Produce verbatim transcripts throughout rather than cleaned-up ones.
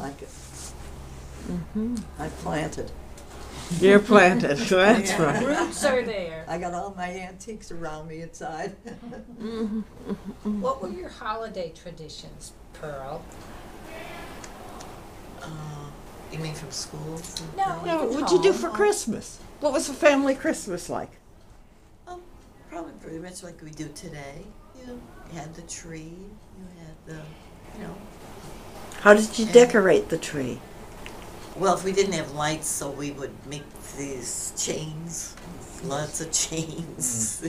like it. Mm-hmm. I planted. You're planted. That's Yeah. right. Roots are there. I got all my antiques around me inside. Mm-hmm. What were your holiday traditions, Pearl? Uh, you mean from school? No, No, even what'd you do home. for Christmas? What was the family Christmas like? Um, probably pretty much like we do today. You had the tree, you had the, you know. How did you Yeah. decorate the tree? Well, if we didn't have lights, so we would make these chains, lots of chains,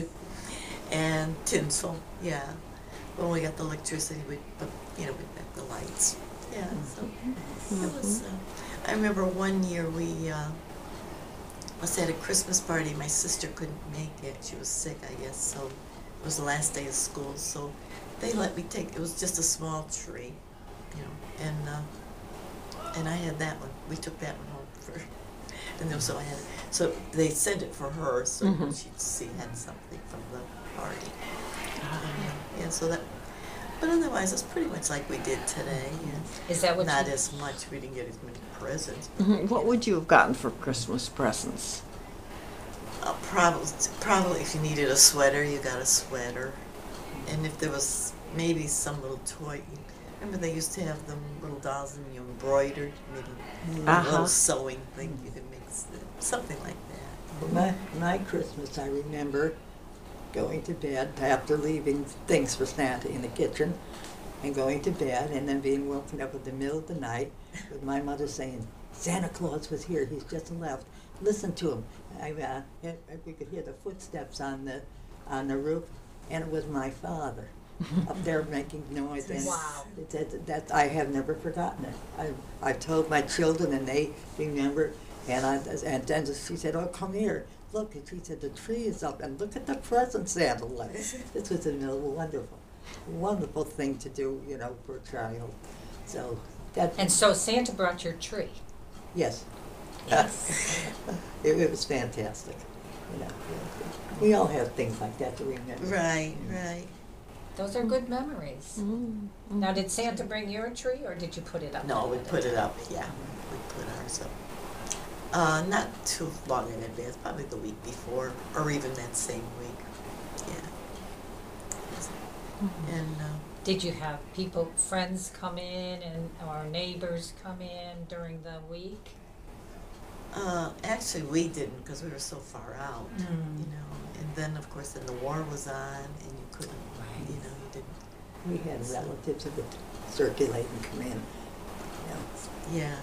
and tinsel. Yeah. When we got the electricity, we'd put, you know, we'd make the lights. Yeah. So it was. Uh, I remember one year we uh, was at a Christmas party. My sister couldn't make it; she was sick, I guess. So it was the last day of school. So they let me take. It was just a small tree, you know, and. Uh, And I had that one. We took that one home for, and then so I had, so they sent it for her, so Mhm. she'd see had something from the party. And, uh, yeah, so that, but otherwise it's pretty much like we did today. Yeah. Is that what Not you... as much. We didn't get as many presents. but Mhm. we What did. would you have gotten for Christmas presents? Uh, probably, probably if you needed a sweater, you got a sweater, and if there was maybe some little toy. Remember they used to have them little dolls and you embroidered, maybe a Uh-huh. little sewing thing you could make, s- something like that. For my, my Christmas, I remember going to bed after leaving things for Santa in the kitchen and going to bed and then being woken up in the middle of the night with my mother saying, Santa Claus was here, he's just left. Listen to him. I, uh, I- we could hear the footsteps on the, on the roof, and it was my father up there making noise. And Wow. that, that, I have never forgotten it. I, I told my children and they remember, and I, and then she said, oh, come here, look, and she said, the tree is up, and look at the presents Santa left. This was a wonderful, wonderful thing to do, you know, for a child. So, that, And so Santa brought your tree. yes. Yes. it, it was fantastic, you know. We all have things like that to remember. Right, right. Those are good memories. Mm-hmm. Now, did Santa bring your tree, or did you put it up? No, we put it up, yeah, we put ours up. Uh, not too long in advance, probably the week before, or even that same week, yeah. And, uh, Did you have people, friends come in, and or neighbors come in during the week? uh, actually, we didn't, because we were so far out, Mm. you know. And then, of course, then the war was on, and you couldn't, Right. you know, you didn't, We had relatives that would circulate and come in. You know. yeah.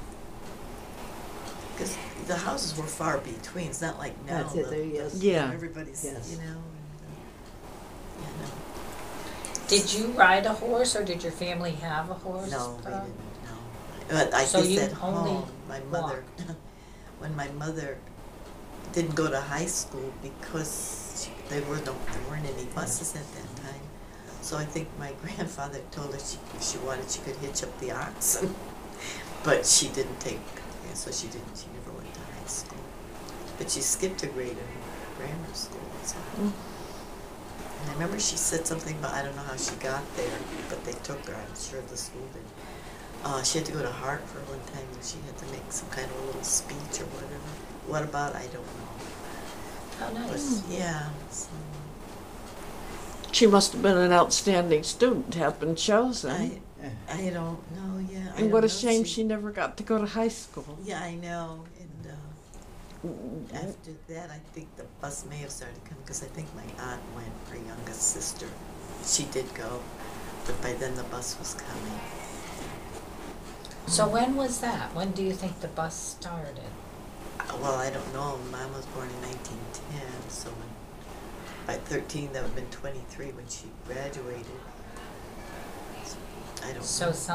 Because the houses were far between, it's not like now. That's it, the- there, yes. the- Yeah. Everybody's, Yes. you know, and, uh, yeah, no. Did you ride a horse, or did your family have a horse? No, we Pearl? didn't, no. But I So guess you at only home, my mother, when my mother didn't go to high school because she, there were no, there weren't any buses at that time. So I think my grandfather told her she, if she wanted, she could hitch up the oxen. But she didn't take, yeah, so she didn't, she never went to high school. But she skipped a grade in grammar school, so. Mm. And I remember she said something about, I don't know how she got there, but they took her, I'm sure the school did. Uh, she had to go to Hartford one time and she had to make some kind of a little speech or whatever. What about, I don't know. How But, nice. yeah, so, She must have been an outstanding student to have been chosen. I, I don't know, yeah. I and what don't a know. shame she never got to go to high school. Yeah, I know, and, uh, after that, I think the bus may have started coming, because I think my aunt went, her youngest sister. She did go, but by then the bus was coming. So when was that? When do you think the bus started? Uh, Well, I don't know. Mom was born in nineteen ten, so when, by thirteen, that would have been twenty-three when she graduated. So, I don't So know. some